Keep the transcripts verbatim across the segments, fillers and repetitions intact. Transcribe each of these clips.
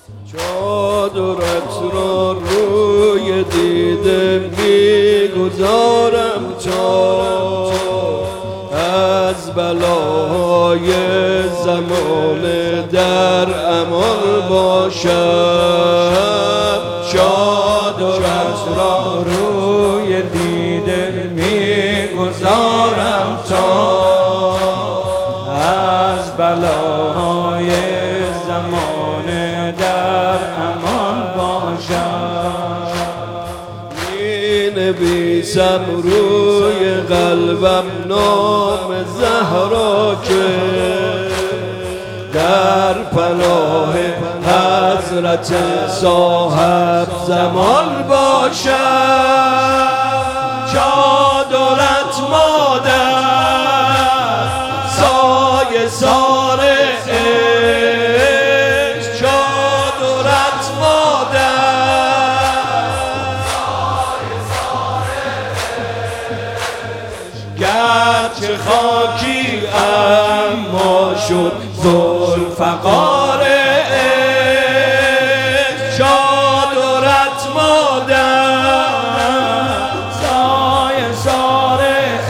چادرت را روی دیده میگذارم تا از بلاهای زمان در امان باشم. چادرت را روی دیده میگذارم تا از بلاهای زمان در امان باشم. می نویسم روی قلبم نام زهرا که در پناه حضرت صاحب زمان باشم. چادرت مادر سایه سار عشق، چادرت مادر سایه سار عشق، گرچه خاکی اما شد ذوالفقار عشق. چادرت مادر سایه سار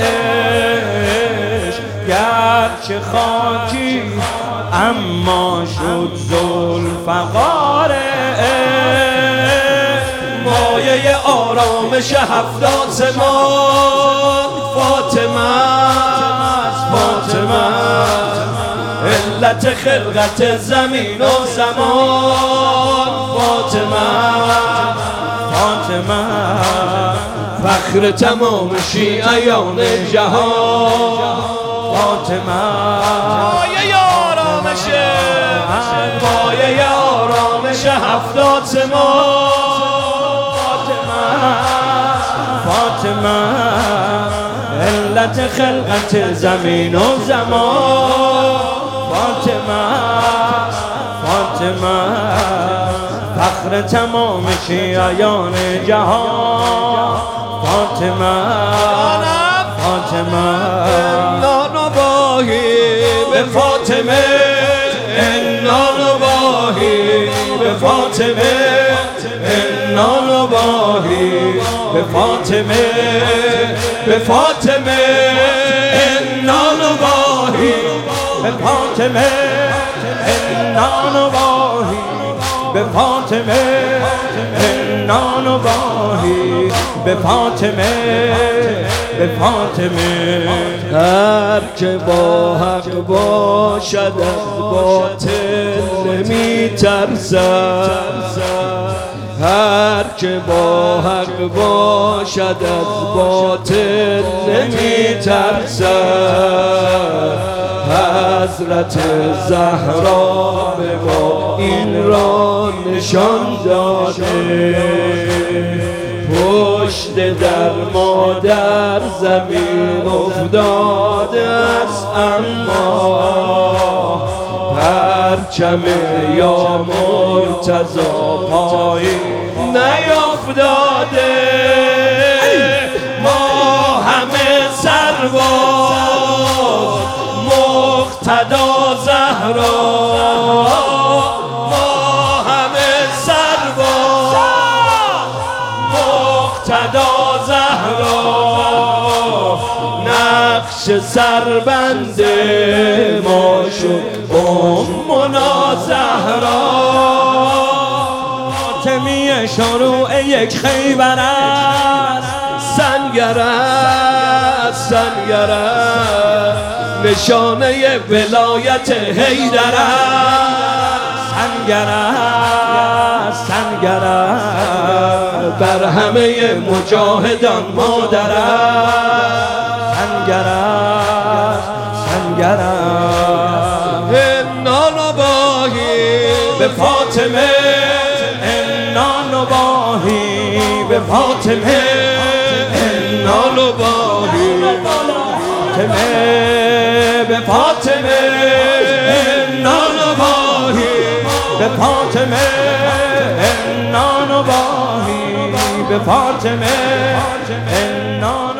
عشق، گرچه خاکی اما شد ذوالفقار عشق. مایه آرامش هفت آسمان فاطمه است، فاطمه علت خلقت زمین و زمان فاطمه، فاطمه فخر تمام شیعیان جهان فاطمه. مایه آرامش، مایه آرامش هفت آسمان فاطمه، فاطمه علت خلقت زمین و زمان فاطمه، فاطمه فخر تمام شیعیان جهان فاطمه، فاطمه نانواهی به فاطمه، نانواهی به فاطمه، نانواهی به فاطمه، به فاطمه نانواهی به فاطمه، نانواهی به فاطمه، نانواهی به فاطمه، به فاطمه. هر که با حق باشد از باطل نمی ترسد، هر که با حق باشد از باطل نمی ترسد. حضرت زهرا به ما این را نشان داده، پشت در مادر زمین افتاده است اما پرچم یا مرتضا پایین نیفتاده. ما همه سرباز مقتدا زهرا، ما همه سرباز مقتدا زهرا، نقش سربند ما شد امنا زهرا. فاطمی شروع یک خیبر است، سنگر است، سنگر است، نشانه ولایت حیدر است. سنگر است، سنگر است، بر همه مجاهدان مادر است. سنگر است، سنگر است، نانواهی به فاطمه، نانواهی به فاطمه، نانواهی به فاطمه، نانواهی به فاطمه، نانواهی به فاطمه، نان